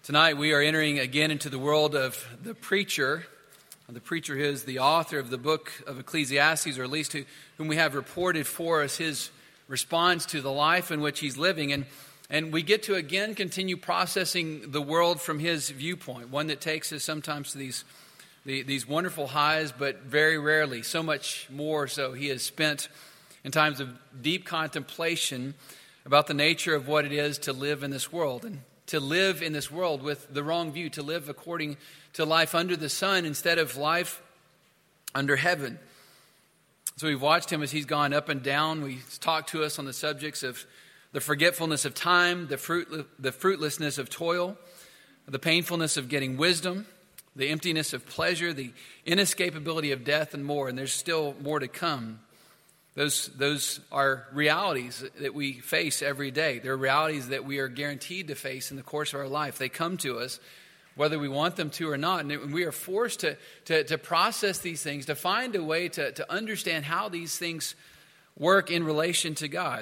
Tonight we are entering again into the world of the preacher. The preacher is the author of the book of Ecclesiastes, or at least whom we have reported for us his response to the life in which he's living. And we get to again continue processing the world from his viewpoint, one that takes us sometimes to these wonderful highs, but very rarely, so much more so, he has spent in times of deep contemplation about the nature of what it is to live in this world, and to live in this world with the wrong view, to live according to life under the sun instead of life under heaven. So we've watched him as he's gone up and down. He's talked to us on the subjects of the forgetfulness of time, the fruitlessness of toil, the painfulness of getting wisdom, the emptiness of pleasure, the inescapability of death, and more. And there's still more to come. Those are realities that we face every day. They're realities that we are guaranteed to face in the course of our life. They come to us whether we want them to or not. And we are forced to process these things, to find a way to understand how these things work in relation to God.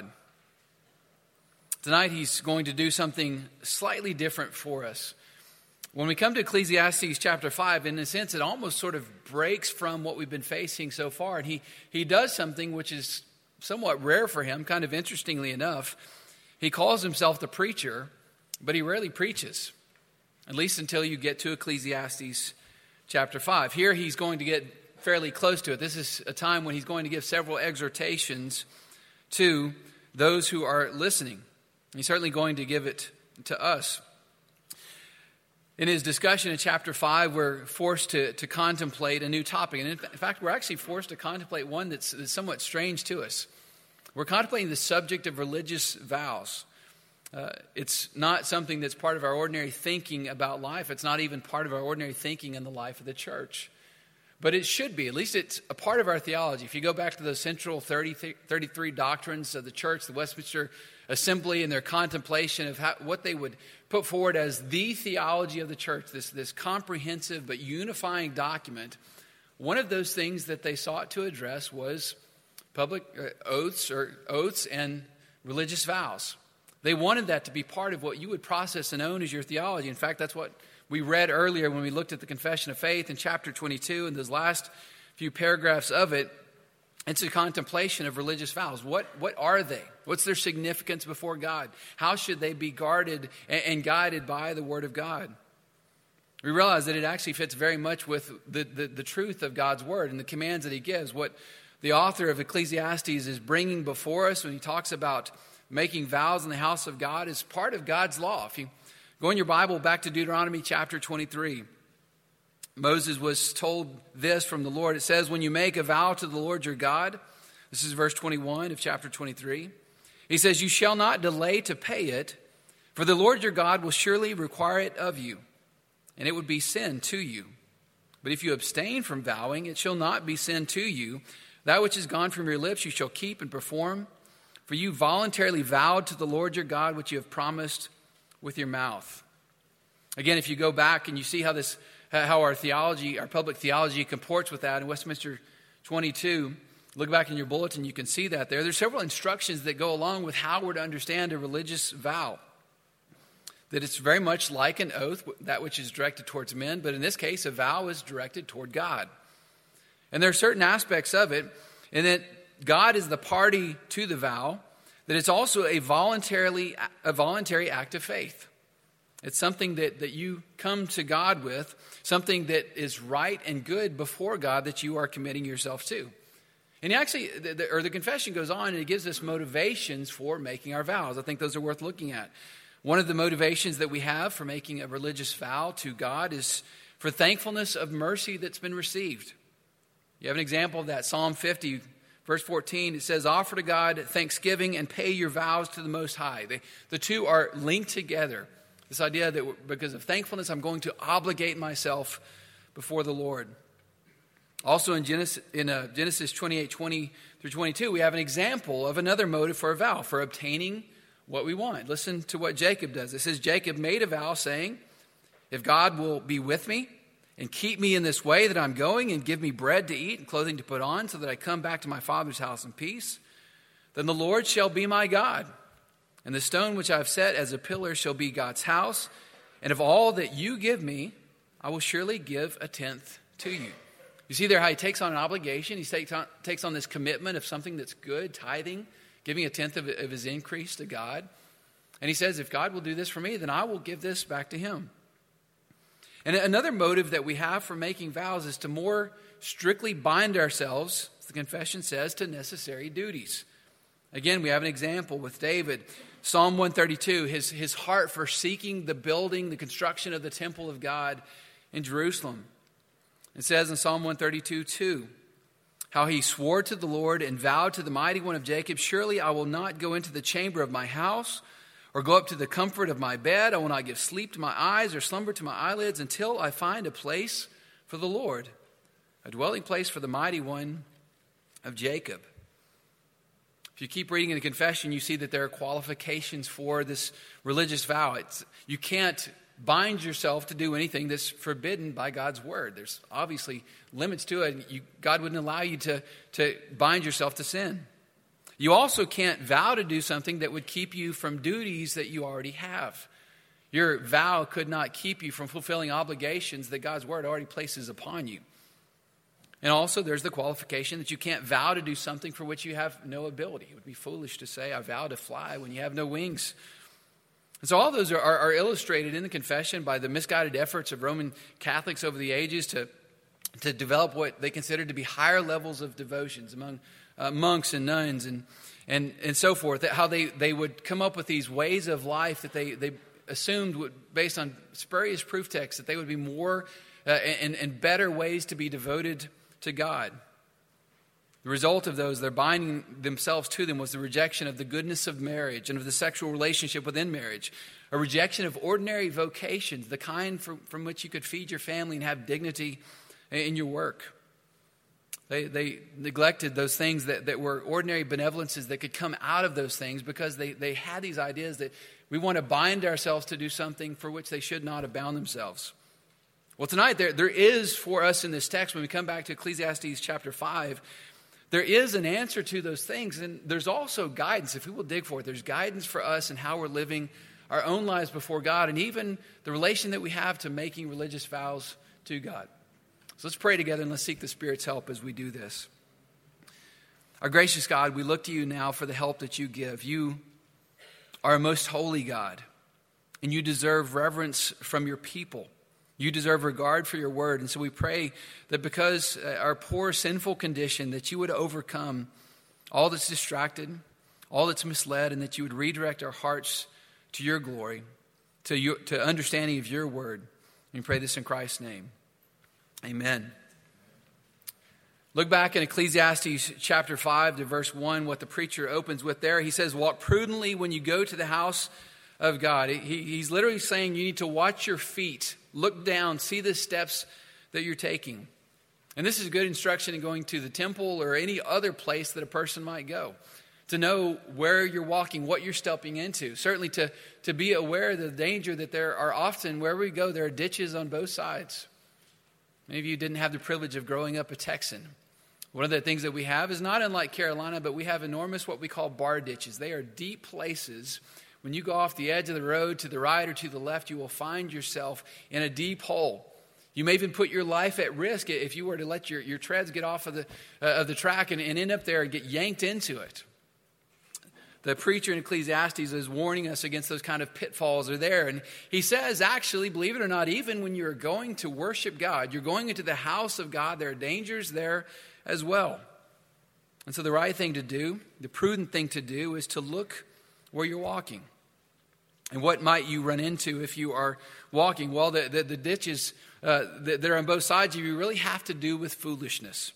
Tonight he's going to do something slightly different for us. When we come to Ecclesiastes chapter 5, in a sense, it almost sort of breaks from what we've been facing so far. And he does something which is somewhat rare for him, kind of interestingly enough. He calls himself the preacher, but he rarely preaches, at least until you get to Ecclesiastes chapter 5. Here he's going to get fairly close to it. This is a time when he's going to give several exhortations to those who are listening. He's certainly going to give it to us. In his discussion in chapter 5, we're forced to contemplate a new topic. And in fact, we're actually forced to contemplate one that's somewhat strange to us. We're contemplating the subject of religious vows. It's not something that's part of our ordinary thinking about life. It's not even part of our ordinary thinking in the life of the church. But it should be. At least it's a part of our theology. If you go back to the central 33 doctrines of the church, the Westminster Assembly, and their contemplation of what they would put forward as the theology of the church, this comprehensive but unifying document, one of those things that they sought to address was public oaths and religious vows. They wanted that to be part of what you would process and own as your theology. In fact, that's what we read earlier when we looked at the Confession of Faith in chapter 22, and those last few paragraphs of it. It's a contemplation of religious vows. What are they? What's their significance before God? How should they be guarded and guided by the Word of God? We realize that it actually fits very much with the truth of God's Word and the commands that He gives. What the author of Ecclesiastes is bringing before us when he talks about making vows in the house of God is part of God's law. If you go in your Bible back to Deuteronomy chapter 23, Moses was told this from the Lord. It says, when you make a vow to the Lord your God, this is verse 21 of chapter 23, he says, you shall not delay to pay it, for the Lord your God will surely require it of you, and it would be sin to you. But if you abstain from vowing, it shall not be sin to you. That which is gone from your lips you shall keep and perform, for you voluntarily vowed to the Lord your God what you have promised with your mouth. Again, if you go back and you see how our theology, our public theology comports with that in Westminster 22. Look back in your bulletin, you can see that there. There's several instructions that go along with how we're to understand a religious vow. That it's very much like an oath, that which is directed towards men, but in this case, a vow is directed toward God. And there are certain aspects of it, and that God is the party to the vow, that it's also a voluntary act of faith. It's something that you come to God with, something that is right and good before God that you are committing yourself to. And actually, the confession goes on and it gives us motivations for making our vows. I think those are worth looking at. One of the motivations that we have for making a religious vow to God is for thankfulness of mercy that's been received. You have an example of that. Psalm 50, verse 14, it says, offer to God thanksgiving and pay your vows to the Most High. The two are linked together. This idea that because of thankfulness, I'm going to obligate myself before the Lord. Also in Genesis 28:20 through 22, we have an example of another motive for a vow, for obtaining what we want. Listen to what Jacob does. It says, Jacob made a vow saying, if God will be with me and keep me in this way that I'm going and give me bread to eat and clothing to put on so that I come back to my father's house in peace, then the Lord shall be my God. And the stone which I have set as a pillar shall be God's house. and of all that you give me, I will surely give a tenth to you. You see there how he takes on an obligation. He takes on this commitment of something that's good, tithing, giving a tenth of his increase to God. And he says, if God will do this for me, then I will give this back to him. And another motive that we have for making vows is to more strictly bind ourselves, as the confession says, to necessary duties. Again, we have an example with David. Psalm 132, his heart for seeking the building, the construction of the temple of God in Jerusalem. It says in Psalm 132:2, how he swore to the Lord and vowed to the Mighty One of Jacob, surely I will not go into the chamber of my house or go up to the comfort of my bed. I will not give sleep to my eyes or slumber to my eyelids until I find a place for the Lord, a dwelling place for the Mighty One of Jacob. If you keep reading in the confession, you see that there are qualifications for this religious vow. You can't bind yourself to do anything that's forbidden by God's word. There's obviously limits to it. God wouldn't allow you to bind yourself to sin. You also can't vow to do something that would keep you from duties that you already have. Your vow could not keep you from fulfilling obligations that God's word already places upon you. And also there's the qualification that you can't vow to do something for which you have no ability. It would be foolish to say, I vow to fly when you have no wings. And so all those are illustrated in the confession by the misguided efforts of Roman Catholics over the ages to develop what they considered to be higher levels of devotions among monks and nuns and so forth. How they would come up with these ways of life that they assumed, based on spurious proof texts, that they would be more and better ways to be devoted to God. The result of those, their binding themselves to them, was the rejection of the goodness of marriage and of the sexual relationship within marriage, a rejection of ordinary vocations, the kind from which you could feed your family and have dignity in your work. They neglected those things that were ordinary benevolences that could come out of those things because they had these ideas that we want to bind ourselves to do something for which they should not have bound themselves. Well, tonight there is for us in this text, when we come back to Ecclesiastes chapter 5, there is an answer to those things, and there's also guidance. If we will dig for it, there's guidance for us in how we're living our own lives before God, and even the relation that we have to making religious vows to God. So let's pray together and let's seek the Spirit's help as we do this. Our gracious God, we look to you now for the help that you give. You are a most holy God, and you deserve reverence from your people. You deserve regard for your word. And so we pray that because our poor sinful condition, that you would overcome all that's distracted, all that's misled, and that you would redirect our hearts to your glory, to understanding of your word. And we pray this in Christ's name. Amen. Look back in Ecclesiastes chapter 5 to verse 1, what the preacher opens with there. He says, walk prudently when you go to the house of God. He's literally saying you need to watch your feet. Look down, see the steps that you're taking. And this is good instruction in going to the temple or any other place that a person might go. To know where you're walking, what you're stepping into. Certainly to be aware of the danger that there are often, wherever we go, there are ditches on both sides. Many of you didn't have the privilege of growing up a Texan. One of the things that we have is not unlike Carolina, but we have enormous what we call bar ditches. They are deep places. When you go off the edge of the road to the right or to the left, you will find yourself in a deep hole. You may even put your life at risk if you were to let your treads get off of the track and end up there and get yanked into it. The preacher in Ecclesiastes is warning us against those kind of pitfalls are there. And he says, actually, believe it or not, even when you're going to worship God, you're going into the house of God, there are dangers there as well. And so the right thing to do, the prudent thing to do, is to look where you're walking. And what might you run into if you are walking? Well, the ditches that are on both sides of you really have to do with foolishness.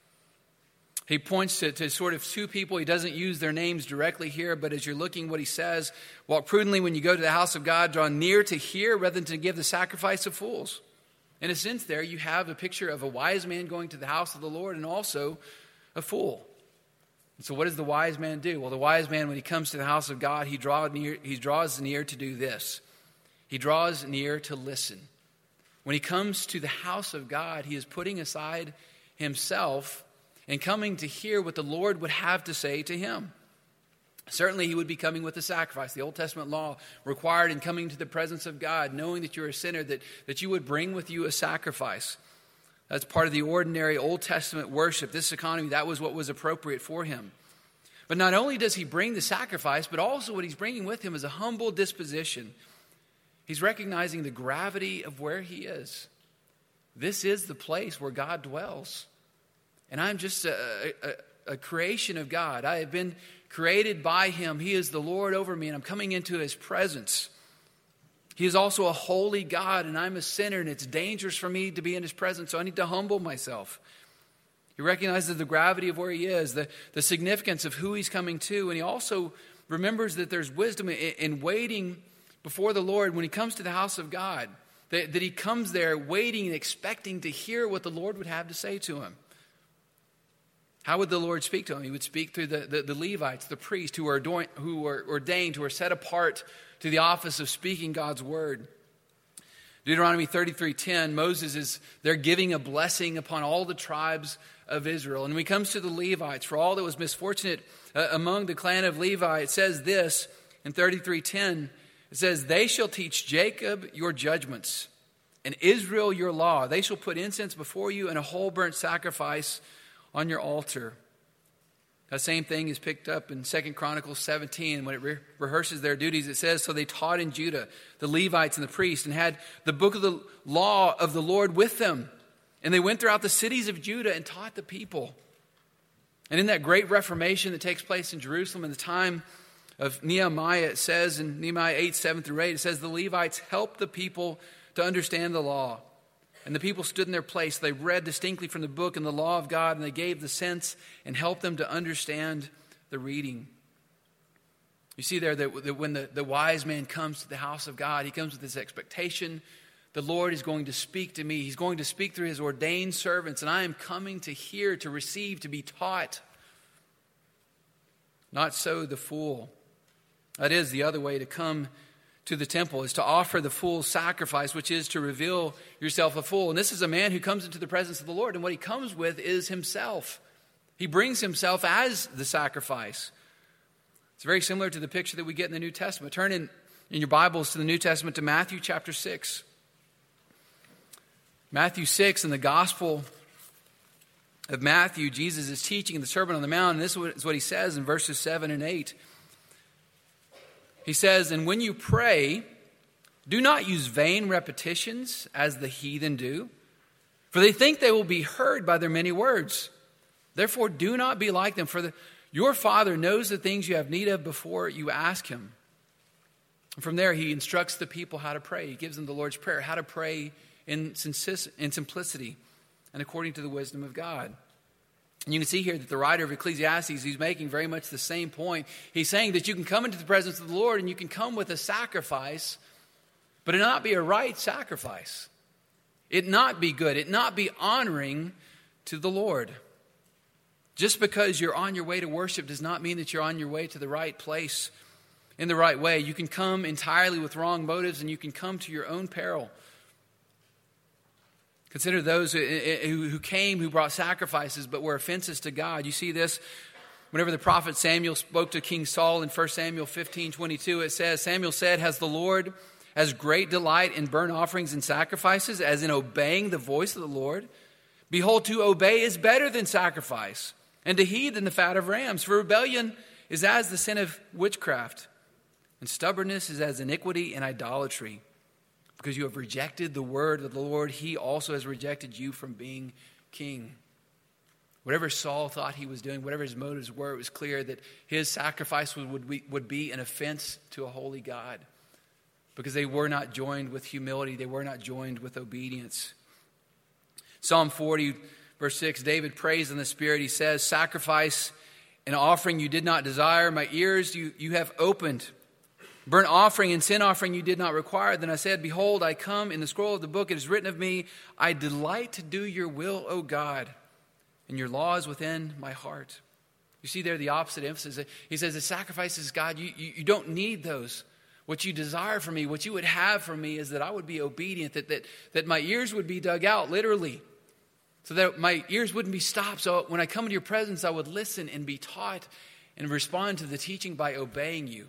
He points to sort of two people. He doesn't use their names directly here, but as you're looking what he says, walk prudently when you go to the house of God, draw near to hear rather than to give the sacrifice of fools. In a sense there, you have a picture of a wise man going to the house of the Lord and also a fool. And so what does the wise man do? Well, the wise man, when he comes to the house of God, he draws near to do this. He draws near to listen. When he comes to the house of God, he is putting aside himself and coming to hear what the Lord would have to say to him. Certainly he would be coming with a sacrifice. The Old Testament law required in coming to the presence of God, knowing that you're a sinner, that you would bring with you a sacrifice. That's part of the ordinary Old Testament worship. This economy, that was what was appropriate for him. But not only does he bring the sacrifice, but also what he's bringing with him is a humble disposition. He's recognizing the gravity of where he is. This is the place where God dwells. And I'm just a creation of God. I have been created by him. He is the Lord over me, and I'm coming into his presence. He is also a holy God, and I'm a sinner, and it's dangerous for me to be in his presence, so I need to humble myself. He recognizes the gravity of where he is, the significance of who he's coming to, and he also remembers that there's wisdom in waiting before the Lord when he comes to the house of God, that he comes there waiting and expecting to hear what the Lord would have to say to him. How would the Lord speak to him? He would speak through the Levites, the priests who are ordained, who are set apart to the office of speaking God's word. Deuteronomy 33:10, Moses they're giving a blessing upon all the tribes of Israel. And when he comes to the Levites, for all that was misfortunate among the clan of Levi, it says this in 33:10, it says, "They shall teach Jacob your judgments, and Israel your law. They shall put incense before you and a whole burnt sacrifice on your altar." That same thing is picked up in 2 Chronicles 17. When it rehearses their duties, it says, "So they taught in Judah, the Levites and the priests, and had the book of the law of the Lord with them. And they went throughout the cities of Judah and taught the people." And in that great reformation that takes place in Jerusalem in the time of Nehemiah, it says in Nehemiah 8:7-8, it says, "The Levites helped the people to understand the law. And the people stood in their place. They read distinctly from the book and the law of God, and they gave the sense and helped them to understand the reading." You see there that when the wise man comes to the house of God, he comes with this expectation. The Lord is going to speak to me. He's going to speak through his ordained servants, and I am coming to hear, to receive, to be taught. Not so the fool. That is the other way to come to the temple, is to offer the fool's sacrifice, which is to reveal yourself a fool. And this is a man who comes into the presence of the Lord, and what he comes with is himself. He brings himself as the sacrifice. It's very similar to the picture that we get in the New Testament. Turn in your Bibles to the New Testament, to Matthew chapter 6. Matthew 6, in the Gospel of Matthew, Jesus is teaching in the Sermon on the Mount, and this is what he says in verses 7 and 8. He says, "And when you pray, do not use vain repetitions as the heathen do, for they think they will be heard by their many words. Therefore do not be like them, for your Father knows the things you have need of before you ask him." And from there he instructs the people how to pray. He gives them the Lord's Prayer, how to pray in simplicity and according to the wisdom of God. And you can see here that the writer of Ecclesiastes, he's making very much the same point. He's saying that you can come into the presence of the Lord and you can come with a sacrifice, but it not be a right sacrifice. It not be good. It not be honoring to the Lord. Just because you're on your way to worship does not mean that you're on your way to the right place in the right way. You can come entirely with wrong motives, and you can come to your own peril. Consider those who came, who brought sacrifices, but were offenses to God. You see this whenever the prophet Samuel spoke to King Saul in 1 Samuel 15:22. It says, "Samuel said, has the Lord as great delight in burnt offerings and sacrifices as in obeying the voice of the Lord? Behold, to obey is better than sacrifice, and to heed than the fat of rams. For rebellion is as the sin of witchcraft, and stubbornness is as iniquity and idolatry. Because you have rejected the word of the Lord, he also has rejected you from being king." Whatever Saul thought he was doing, whatever his motives were, it was clear that his sacrifice would be an offense to a holy God. Because they were not joined with humility, they were not joined with obedience. Psalm 40, verse 6, David prays in the Spirit. He says, "Sacrifice and offering you did not desire, my ears you have opened. Burnt offering and sin offering you did not require. Then I said, behold, I come. In the scroll of the book it is written of me, I delight to do your will, O God, and your law is within my heart." You see there the opposite emphasis. He says the sacrifices, God, you don't need those. What you desire from me, what you would have from me is that I would be obedient, that my ears would be dug out, literally, so that my ears wouldn't be stopped. So when I come into your presence, I would listen and be taught and respond to the teaching by obeying you.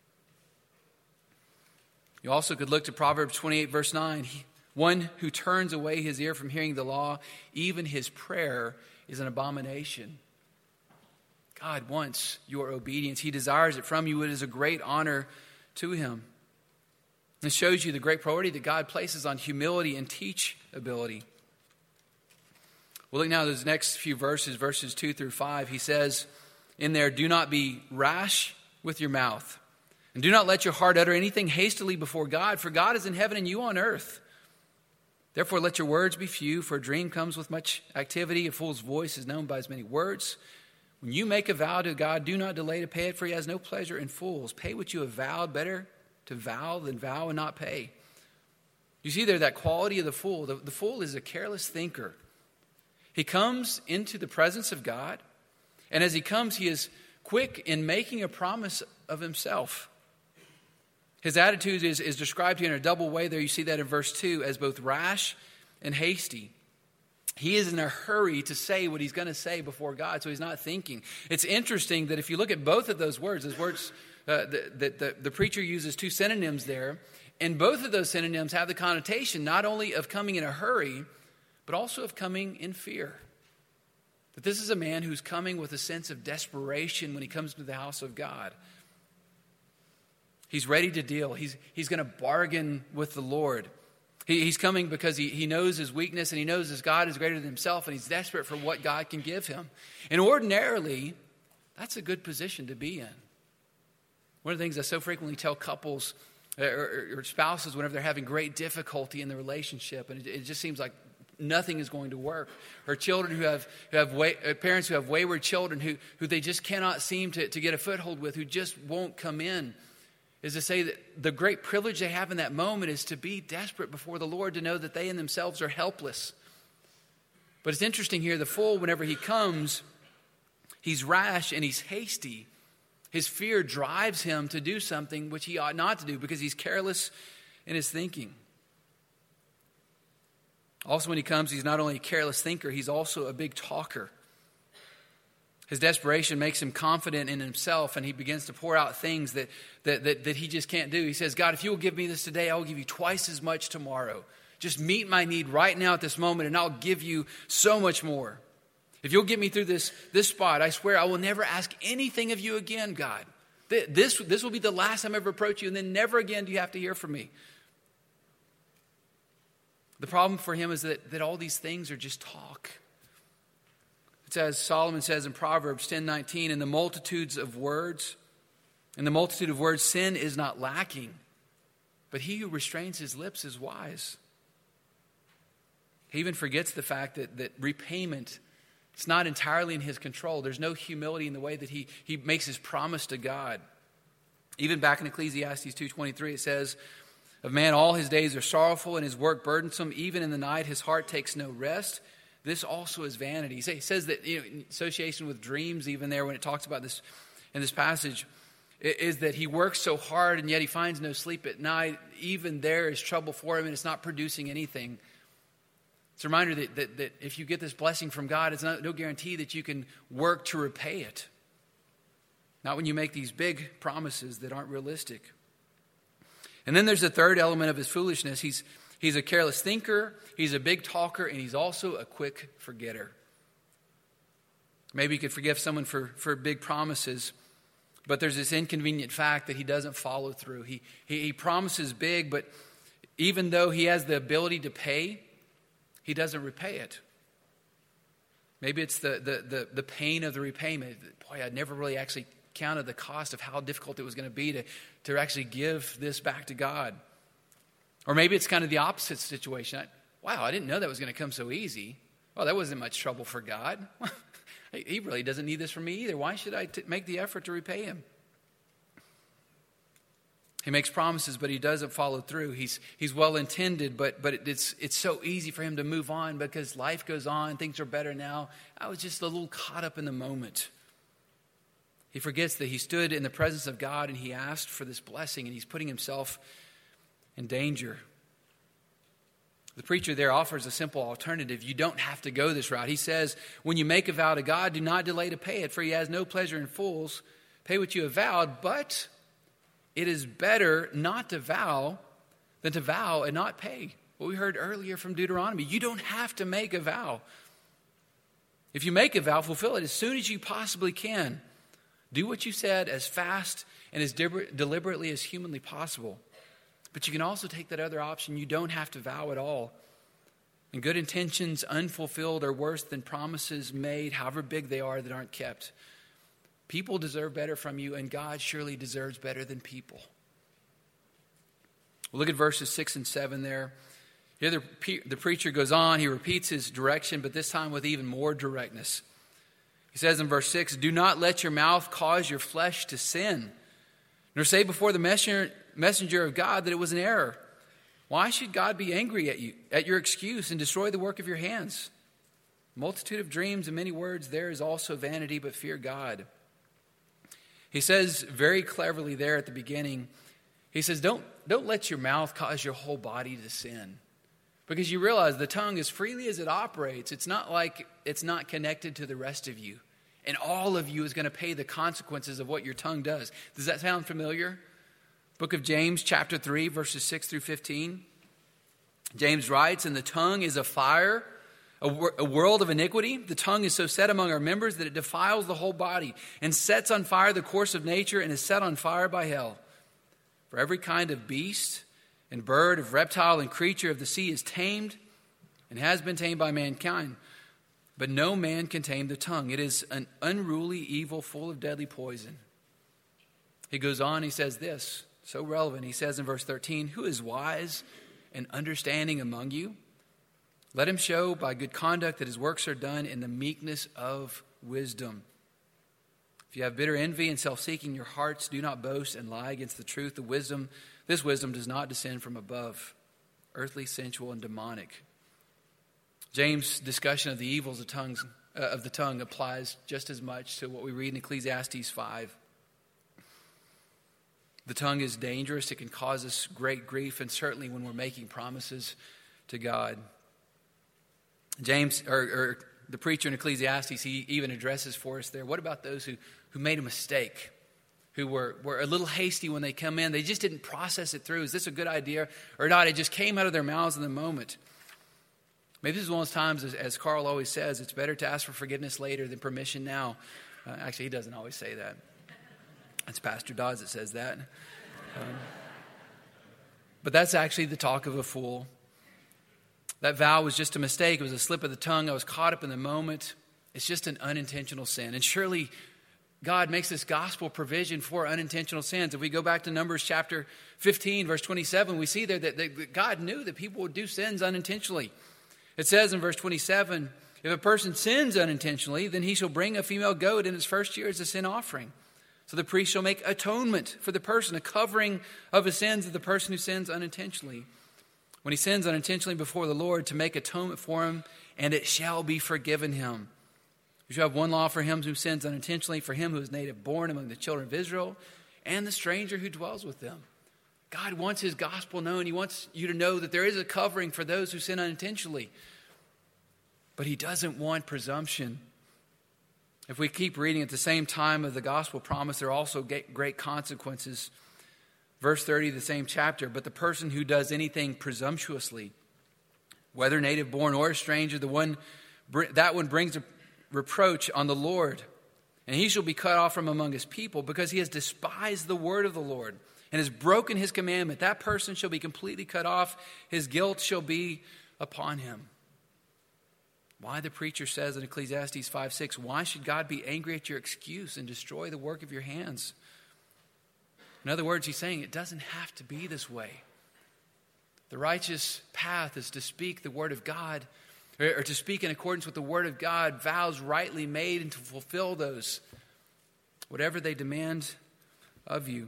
You also could look to Proverbs 28, verse 9. One who turns away his ear from hearing the law, even his prayer is an abomination. God wants your obedience. He desires it from you. It is a great honor to him. This shows you the great priority that God places on humility and teachability. We'll look now at those next few verses, verses 2 through 5. He says in there, do not be rash with your mouth, and do not let your heart utter anything hastily before God, for God is in heaven and you on earth. Therefore let your words be few, for a dream comes with much activity. A fool's voice is known by as many words. When you make a vow to God, do not delay to pay it, for he has no pleasure in fools. Pay what you have vowed. Better to vow than vow and not pay. You see there that quality of the fool. The fool is a careless thinker. He comes into the presence of God, and as he comes, he is quick in making a promise of himself. His attitude is described here in a double way there. You see that in verse 2 as both rash and hasty. He is in a hurry to say what he's going to say before God, so he's not thinking. It's interesting that if you look at both of those words that the preacher uses two synonyms there, and both of those synonyms have the connotation not only of coming in a hurry, but also of coming in fear. That this is a man who's coming with a sense of desperation when he comes to the house of God. He's ready to deal. He's going to bargain with the Lord. He's coming because he knows his weakness, and he knows his God is greater than himself, and he's desperate for what God can give him. And ordinarily, that's a good position to be in. One of the things I so frequently tell couples or spouses whenever they're having great difficulty in the relationship, and it just seems like nothing is going to work, or children who have parents who have wayward children who they just cannot seem to get a foothold with, who just won't come in, is to say that the great privilege they have in that moment is to be desperate before the Lord, to know that they in themselves are helpless. But it's interesting here, the fool, whenever he comes, he's rash and he's hasty. His fear drives him to do something which he ought not to do because he's careless in his thinking. Also, when he comes, he's not only a careless thinker, he's also a big talker. His desperation makes him confident in himself, and he begins to pour out things that he just can't do. He says, God, if you will give me this today, I will give you twice as much tomorrow. Just meet my need right now at this moment, and I'll give you so much more. If you'll get me through this spot, I swear I will never ask anything of you again, God. This will be the last time I ever approach you, and then never again do you have to hear from me. The problem for him is that all these things are just talk. It's as Solomon says in Proverbs 10:19, in the multitude of words, sin is not lacking, but he who restrains his lips is wise. He even forgets the fact that repayment, it's not entirely in his control. There's no humility in the way that he makes his promise to God. Even back in Ecclesiastes 2:23, it says, of man all his days are sorrowful and his work burdensome. Even in the night his heart takes no rest. This also is vanity. He says that in association with dreams, even there when it talks about this in this passage, is that he works so hard and yet he finds no sleep at night. Even there is trouble for him and it's not producing anything. It's a reminder that if you get this blessing from God, it's no guarantee that you can work to repay it. Not when you make these big promises that aren't realistic. And then there's the third element of his foolishness. He's a careless thinker, he's a big talker, and he's also a quick forgetter. Maybe you could forgive someone for big promises, but there's this inconvenient fact that he doesn't follow through. He promises big, but even though he has the ability to pay, he doesn't repay it. Maybe it's the pain of the repayment. Boy, I'd never really actually counted the cost of how difficult it was going to be to actually give this back to God. Or maybe it's kind of the opposite situation. Wow, I didn't know that was going to come so easy. Well, that wasn't much trouble for God. He really doesn't need this from me either. Why should I make the effort to repay him? He makes promises, but he doesn't follow through. He's well-intended, but it's so easy for him to move on because life goes on. Things are better now. I was just a little caught up in the moment. He forgets that he stood in the presence of God and he asked for this blessing, and he's putting himself in danger. The preacher there offers a simple alternative. You don't have to go this route. He says, when you make a vow to God, do not delay to pay it, for he has no pleasure in fools. Pay what you have vowed, but it is better not to vow than to vow and not pay. What we heard earlier from Deuteronomy. You don't have to make a vow. If you make a vow, fulfill it as soon as you possibly can. Do what you said as fast and as deliberately as humanly possible. But you can also take that other option. You don't have to vow at all. And good intentions unfulfilled are worse than promises made, however big they are, that aren't kept. People deserve better from you, and God surely deserves better than people. We'll look at verses 6 and 7 there. Here the preacher goes on. He repeats his direction, but this time with even more directness. He says in verse 6, do not let your mouth cause your flesh to sin, nor say before the messenger of God that it was an error. Why should God be angry at you, at your excuse, and destroy the work of your hands? Multitude of dreams and many words, there is also vanity, but fear God. He says very cleverly there at the beginning, he says, don't let your mouth cause your whole body to sin. Because you realize the tongue, as freely as it operates, it's not like it's not connected to the rest of you. And all of you is going to pay the consequences of what your tongue does. Does that sound familiar? Book of James, chapter 3, verses 6 through 15. James writes, and the tongue is a fire, a world of iniquity. The tongue is so set among our members that it defiles the whole body and sets on fire the course of nature and is set on fire by hell. For every kind of beast and bird, of reptile and creature of the sea is tamed and has been tamed by mankind. But no man can tame the tongue. It is an unruly evil full of deadly poison. He goes on, he says this, so relevant. He says in verse 13, who is wise and understanding among you? Let him show by good conduct that his works are done in the meekness of wisdom. If you have bitter envy and self-seeking in your hearts, do not boast and lie against the truth. This wisdom does not descend from above, earthly, sensual, and demonic. James' discussion of the evils of the tongue applies just as much to what we read in Ecclesiastes 5. The tongue is dangerous. It can cause us great grief, and certainly when we're making promises to God. James, or the preacher in Ecclesiastes, he even addresses for us there, what about those who made a mistake, who were a little hasty when they come in? They just didn't process it through. Is this a good idea or not? It just came out of their mouths in the moment. Maybe this is one of those times, as Carl always says, it's better to ask for forgiveness later than permission now. Actually, he doesn't always say that. It's Pastor Dodds that says that. But that's actually the talk of a fool. That vow was just a mistake. It was a slip of the tongue. I was caught up in the moment. It's just an unintentional sin. And surely God makes this gospel provision for unintentional sins. If we go back to Numbers chapter 15, verse 27, we see there that God knew that people would do sins unintentionally. It says in verse 27, if a person sins unintentionally, then he shall bring a female goat in its first year as a sin offering. So the priest shall make atonement for the person, a covering of the sins of the person who sins unintentionally. When he sins unintentionally before the Lord, to make atonement for him, and it shall be forgiven him. You shall have one law for him who sins unintentionally, for him who is native born among the children of Israel, and the stranger who dwells with them. God wants his gospel known. He wants you to know that there is a covering for those who sin unintentionally. But he doesn't want presumption. If we keep reading at the same time of the gospel promise, there are also great consequences. Verse 30 of the same chapter, but the person who does anything presumptuously, whether native born or a stranger, that one brings a reproach on the Lord. And he shall be cut off from among his people, because he has despised the word of the Lord and has broken his commandment. That person shall be completely cut off. His guilt shall be upon him. Why, the preacher says in Ecclesiastes 5:6, why should God be angry at your excuse and destroy the work of your hands? In other words, he's saying it doesn't have to be this way. The righteous path is to speak the word of God, or to speak in accordance with the word of God, vows rightly made, and to fulfill those, whatever they demand of you.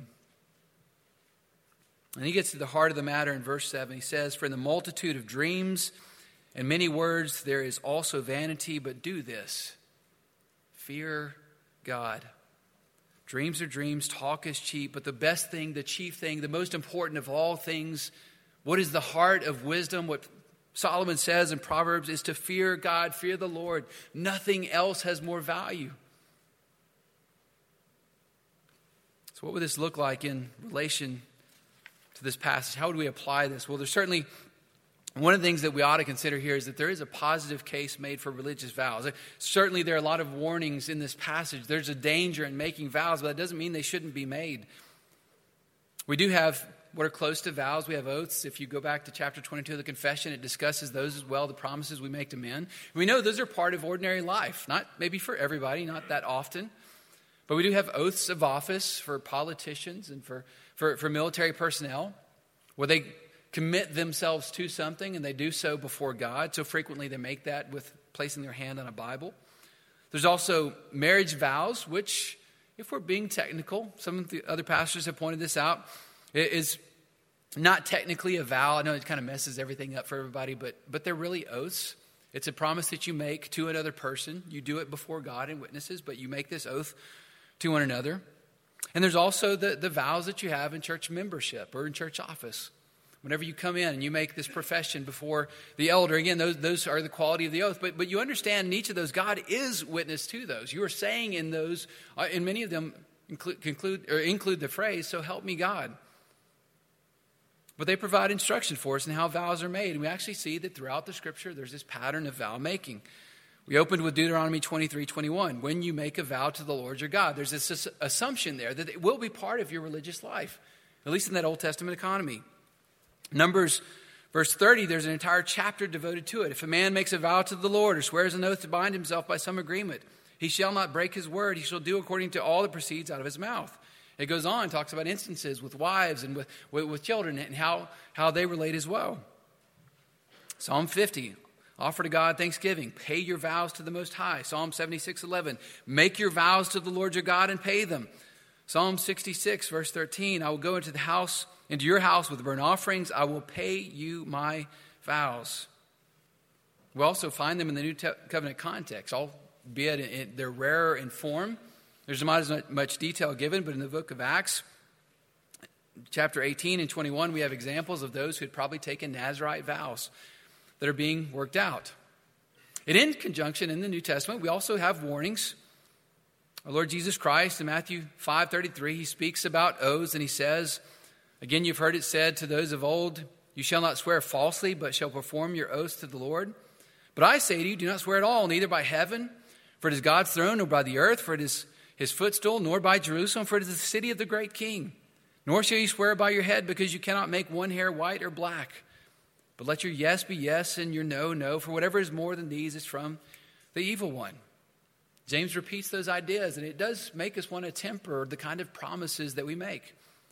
And he gets to the heart of the matter in verse 7. He says, for in the multitude of dreams and many words there is also vanity, but do this, fear God. Dreams are dreams, talk is cheap, but the best thing, the chief thing, the most important of all things, what is the heart of wisdom, what Solomon says in Proverbs, is to fear God, fear the Lord. Nothing else has more value. So what would this look like in relation to this passage? How would we apply this? Well, there's certainly one of the things that we ought to consider here is that there is a positive case made for religious vows. Certainly there are a lot of warnings in this passage. There's a danger in making vows, but that doesn't mean they shouldn't be made. We do have what are close to vows. We have oaths. If you go back to chapter 22 of the confession, it discusses those as well, the promises we make to men. We know those are part of ordinary life, not maybe for everybody, not that often. But we do have oaths of office for politicians and for military personnel, where they commit themselves to something and they do so before God. So frequently they make that with placing their hand on a Bible. There's also marriage vows, which, if we're being technical, some of the other pastors have pointed this out, is not technically a vow. I know it kind of messes everything up for everybody, but they're really oaths. It's a promise that you make to another person. You do it before God and witnesses, but you make this oath to one another. And there's also the vows that you have in church membership or in church office. Whenever you come in and you make this profession before the elder, again, those are the quality of the oath. But you understand in each of those, God is witness to those. You are saying in those, in many of them include the phrase, "So help me God." But they provide instruction for us in how vows are made. And we actually see that throughout the Scripture, there's this pattern of vow making. We opened with Deuteronomy 23:21. When you make a vow to the Lord your God, there's this assumption there that it will be part of your religious life, at least in that Old Testament economy. Numbers verse 30, there's an entire chapter devoted to it. If a man makes a vow to the Lord or swears an oath to bind himself by some agreement, he shall not break his word. He shall do according to all that proceeds out of his mouth. It goes on, talks about instances with wives and with children and how they relate as well. Psalm 50, offer to God thanksgiving. Pay your vows to the Most High. Psalm 76:11, make your vows to the Lord your God and pay them. Psalm 66, verse 13, I will go into your house with burnt offerings. I will pay you my vows. We also find them in the New Covenant context, albeit they're rarer in form. There's not as much detail given, but in the book of Acts, chapter 18 and 21, we have examples of those who had probably taken Nazirite vows that are being worked out. And in conjunction in the New Testament, we also have warnings. Our Lord Jesus Christ in Matthew 5:33, he speaks about oaths and he says, again, you've heard it said to those of old, you shall not swear falsely, but shall perform your oaths to the Lord. But I say to you, do not swear at all, neither by heaven, for it is God's throne, nor by the earth, for it is his footstool, nor by Jerusalem, for it is the city of the great king. Nor shall you swear by your head, because you cannot make one hair white or black. But let your yes be yes and your no, no, for whatever is more than these is from the evil one. James repeats those ideas, and it does make us want to temper the kind of promises that we make.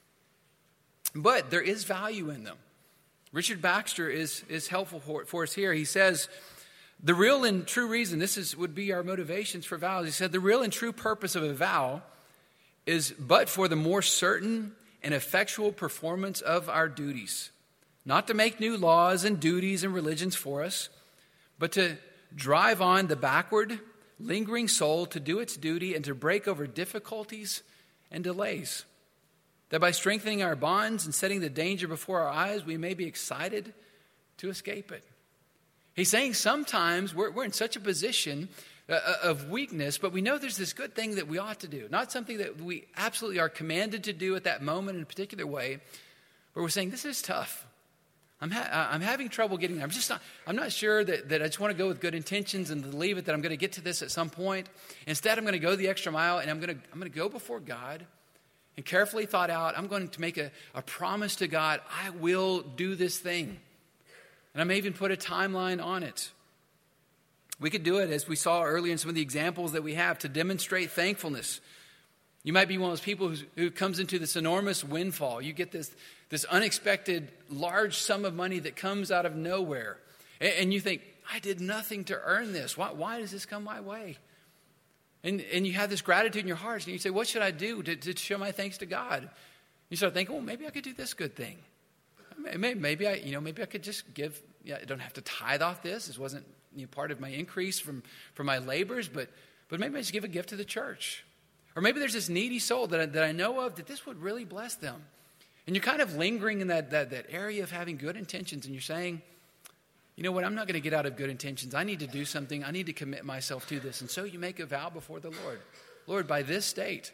But there is value in them. Richard Baxter is helpful for us here. He says, the real and true reason, would be our motivations for vows. He said, the real and true purpose of a vow is but for the more certain and effectual performance of our duties. Not to make new laws and duties and religions for us, but to drive on the backward, lingering soul to do its duty and to break over difficulties and delays. That by strengthening our bonds and setting the danger before our eyes, we may be excited to escape it. He's saying sometimes we're in such a position of weakness, but we know there's this good thing that we ought to do. Not something that we absolutely are commanded to do at that moment in a particular way, but we're saying, this is tough. I'm having trouble getting there. I'm not sure that I just want to go with good intentions and believe it that I'm going to get to this at some point. Instead, I'm going to go the extra mile, and I'm going to go before God and carefully thought out, I'm going to make a promise to God, I will do this thing. And I may even put a timeline on it. We could do it, as we saw earlier in some of the examples that we have, to demonstrate thankfulness. You might be one of those people who comes into this enormous windfall. You get this unexpected large sum of money that comes out of nowhere. And you think, I did nothing to earn this. Why does this come my way? And you have this gratitude in your hearts. And you say, what should I do to show my thanks to God? You start thinking, well, maybe I could do this good thing. Maybe I could just give. I don't have to tithe off this. This wasn't part of my increase from my labors, but maybe I just give a gift to the church. Or maybe there's this needy soul that I know of that this would really bless them. And you're kind of lingering in that area of having good intentions, and you're saying, you know what, I'm not going to get out of good intentions. I need to do something. I need to commit myself to this. And so you make a vow before the Lord. Lord, by this date,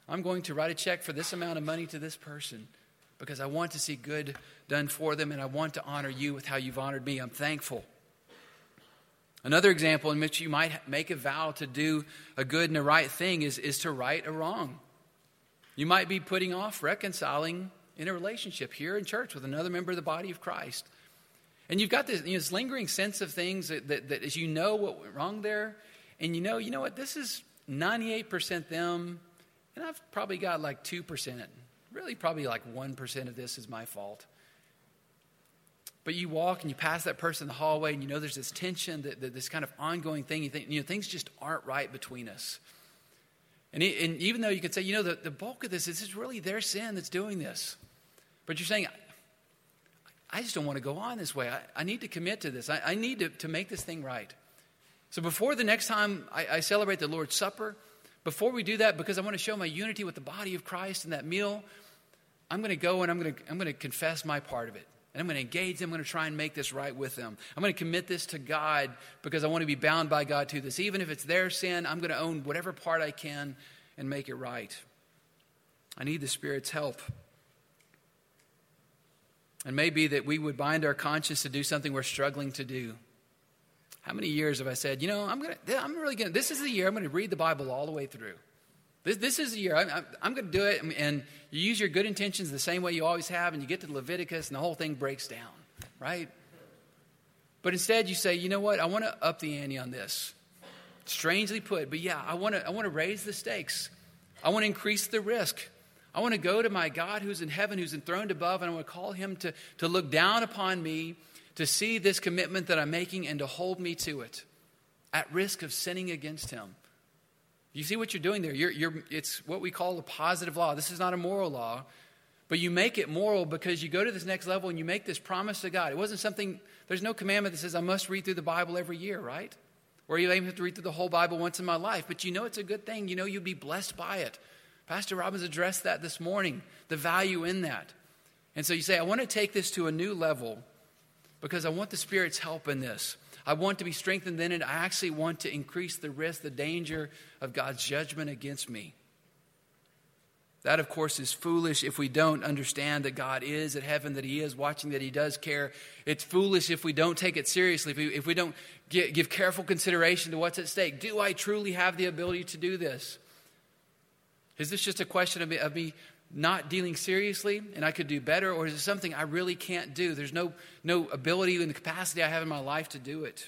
I'm going to write a check for this amount of money to this person because I want to see good done for them and I want to honor you with how you've honored me. I'm thankful. Another example in which you might make a vow to do a good and a right thing is to right a wrong. You might be putting off reconciling in a relationship here in church with another member of the body of Christ. And you've got this lingering sense of things that as you know what went wrong there, and you know what, this is 98% them, and I've probably got like 2%. Really probably like 1% of this is my fault. But you walk and you pass that person in the hallway and you know there's this tension, that this kind of ongoing thing. You think, things just aren't right between us. And even though you could say, the bulk of this is really their sin that's doing this. But you're saying, I just don't want to go on this way. I need to commit to this. I need to make this thing right. So before the next time I celebrate the Lord's Supper, before we do that, because I want to show my unity with the body of Christ in that meal, I'm going to go and I'm going to confess my part of it. And I'm going to engage them. I'm going to try and make this right with them. I'm going to commit this to God because I want to be bound by God to this. Even if it's their sin, I'm going to own whatever part I can and make it right. I need the Spirit's help. And maybe that we would bind our conscience to do something we're struggling to do. How many years have I said, this is the year I'm going to read the Bible all the way through. This is the year. I'm going to do it. And you use your good intentions the same way you always have. And you get to Leviticus and the whole thing breaks down. Right? But instead you say, you know what? I want to up the ante on this. Strangely put. But yeah, I want to raise the stakes. I want to increase the risk. I want to go to my God who's in heaven, who's enthroned above. And I want to call him to look down upon me, to see this commitment that I'm making and to hold me to it at risk of sinning against him. You see what you're doing there? It's what we call a positive law. This is not a moral law, but you make it moral because you go to this next level and you make this promise to God. It wasn't something, there's no commandment that says I must read through the Bible every year, right? Or you even have to read through the whole Bible once in my life, but it's a good thing. You'll be blessed by it. Pastor Robbins addressed that this morning, the value in that. And so you say, I want to take this to a new level because I want the Spirit's help in this. I want to be strengthened in it. I actually want to increase the risk, the danger of God's judgment against me. That, of course, is foolish if we don't understand that God is at heaven, that he is watching, that he does care. It's foolish if we don't take it seriously, if we don't give careful consideration to what's at stake. Do I truly have the ability to do this? Is this just a question of me not dealing seriously and I could do better, or is it something I really can't do? There's no ability in the capacity I have in my life to do it.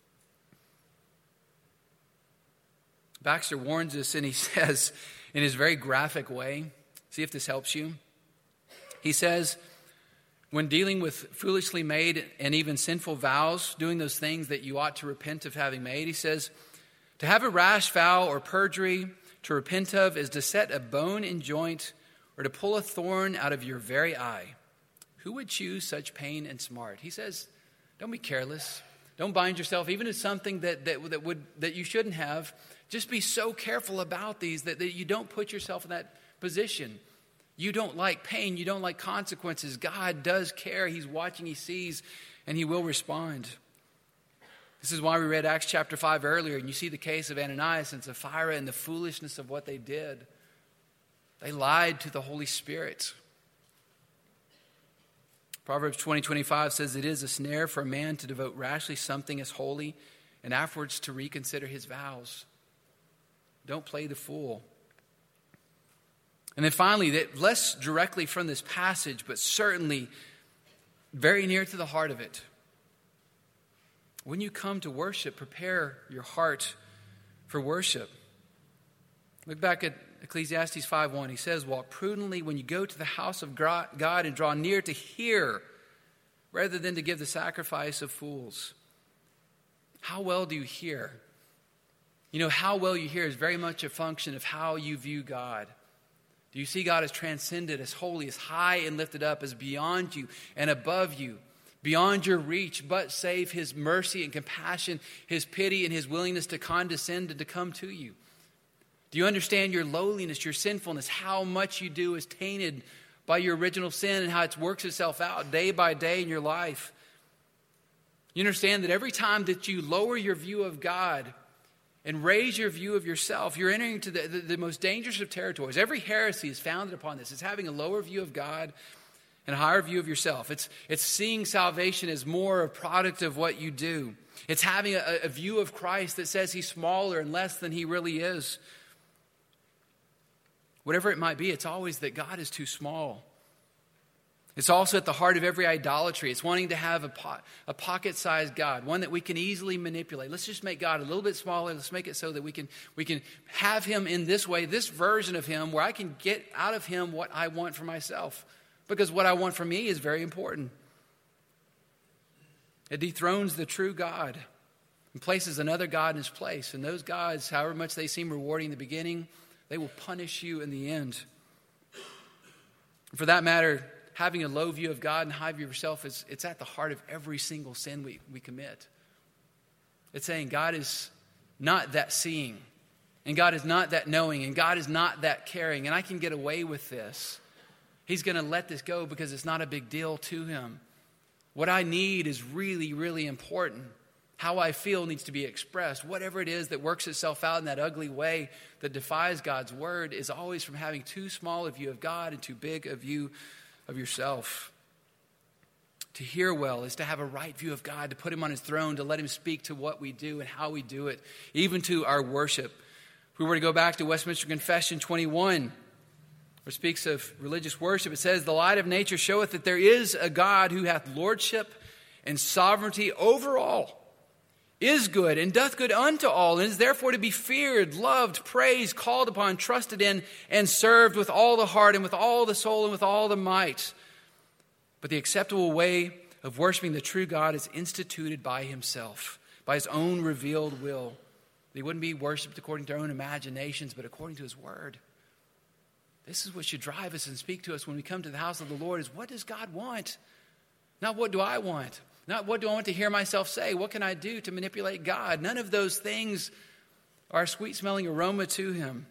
Baxter warns us, and he says in his very graphic way, see if this helps you. He says, when dealing with foolishly made and even sinful vows, doing those things that you ought to repent of having made, he says, to have a rash vow or perjury to repent of is to set a bone in joint or to pull a thorn out of your very eye. Who would choose such pain and smart? He says, don't be careless. Don't bind yourself even to something that you shouldn't have. Just be so careful about these that you don't put yourself in that position. You don't like pain. You don't like consequences. God does care. He's watching. He sees, and he will respond. This is why we read Acts chapter 5 earlier, and you see the case of Ananias and Sapphira and the foolishness of what they did. They lied to the Holy Spirit. Proverbs 20:25 says, it is a snare for a man to devote rashly something as holy and afterwards to reconsider his vows. Don't play the fool. And then finally, that less directly from this passage, but certainly very near to the heart of it. When you come to worship, prepare your heart for worship. Look back at Ecclesiastes 5:1. He says, walk prudently when you go to the house of God and draw near to hear rather than to give the sacrifice of fools. How well do you hear? How well you hear is very much a function of how you view God. Do you see God as transcendent, as holy, as high and lifted up, as beyond you and above you, beyond your reach, but save his mercy and compassion, his pity and his willingness to condescend and to come to you? Do you understand your lowliness, your sinfulness, how much you do is tainted by your original sin and how it works itself out day by day in your life? You understand that every time that you lower your view of God and raise your view of yourself, you're entering into the most dangerous of territories. Every heresy is founded upon this. It's having a lower view of God and a higher view of yourself. It's seeing salvation as more a product of what you do. It's having a view of Christ that says he's smaller and less than he really is. Whatever it might be, it's always that God is too small. It's also at the heart of every idolatry. It's wanting to have a pocket-sized God, one that we can easily manipulate. Let's just make God a little bit smaller. Let's make it so that we can have him in this way, this version of him, where I can get out of him what I want for myself. Because what I want for me is very important. It dethrones the true God and places another God in his place. And those gods, however much they seem rewarding in the beginning, they will punish you in the end. For that matter, having a low view of God and high view of yourself, it's at the heart of every single sin we commit. It's saying God is not that seeing, and God is not that knowing, and God is not that caring, and I can get away with this. He's going to let this go because it's not a big deal to him. What I need is really, really important. How I feel needs to be expressed. Whatever it is that works itself out in that ugly way that defies God's word is always from having too small a view of God and too big a view of yourself. To hear well is to have a right view of God, to put him on his throne, to let him speak to what we do and how we do it, even to our worship. If we were to go back to Westminster Confession 21, where it speaks of religious worship, it says, "The light of nature showeth that there is a God who hath lordship and sovereignty over all, is good, and doth good unto all, and is therefore to be feared, loved, praised, called upon, trusted in, and served with all the heart, and with all the soul, and with all the might. But the acceptable way of worshiping the true God is instituted by himself, by his own revealed will. He wouldn't be worshipped according to our own imaginations, but according to his word." This is what should drive us and speak to us when we come to the house of the Lord, is what does God want? Not what do I want? Not what do I want to hear myself say? What can I do to manipulate God? None of those things are a sweet-smelling aroma to him.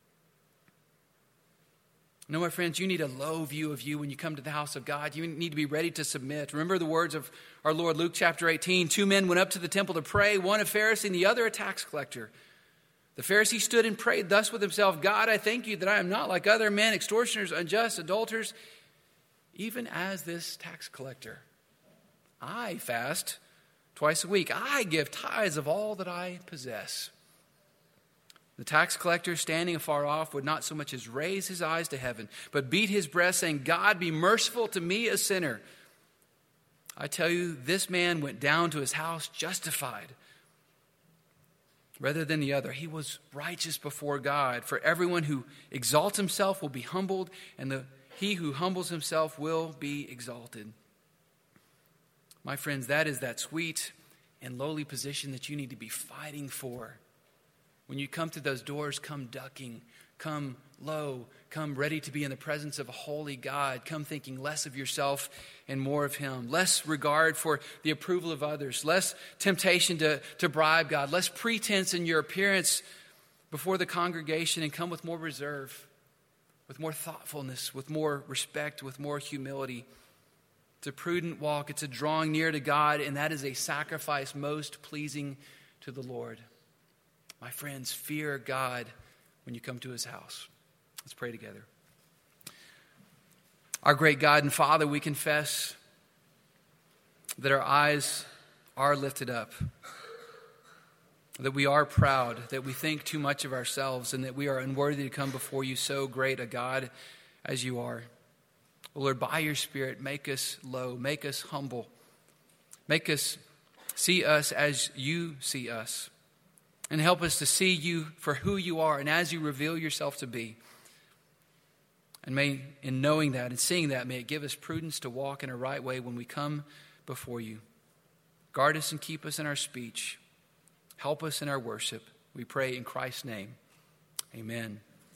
No, my friends, you need a low view of you when you come to the house of God. You need to be ready to submit. Remember the words of our Lord, Luke chapter 18. 2 men went up to the temple to pray, one a Pharisee and the other a tax collector. The Pharisee stood and prayed thus with himself, "God, I thank you that I am not like other men, extortioners, unjust, adulterers, even as this tax collector. I fast twice a week. I give tithes of all that I possess." The tax collector, standing afar off, would not so much as raise his eyes to heaven, but beat his breast, saying, "God, be merciful to me, a sinner." I tell you, this man went down to his house justified rather than the other. He was righteous before God. For everyone who exalts himself will be humbled, and he who humbles himself will be exalted. My friends, that is that sweet and lowly position that you need to be fighting for. When you come to those doors, come ducking, come low, come ready to be in the presence of a holy God, come thinking less of yourself and more of him, less regard for the approval of others, less temptation to bribe God, less pretense in your appearance before the congregation, and come with more reserve, with more thoughtfulness, with more respect, with more humility. It's a prudent walk. It's a drawing near to God, and that is a sacrifice most pleasing to the Lord. My friends, fear God when you come to his house. Let's pray together. Our great God and Father, we confess that our eyes are lifted up, that we are proud, that we think too much of ourselves, and that we are unworthy to come before you, so great a God as you are. Oh Lord, by your Spirit, make us low, make us humble, make us see us as you see us, and help us to see you for who you are and as you reveal yourself to be. And may, in knowing that and seeing that, may it give us prudence to walk in a right way when we come before you. Guard us and keep us in our speech. Help us in our worship. We pray in Christ's name. Amen.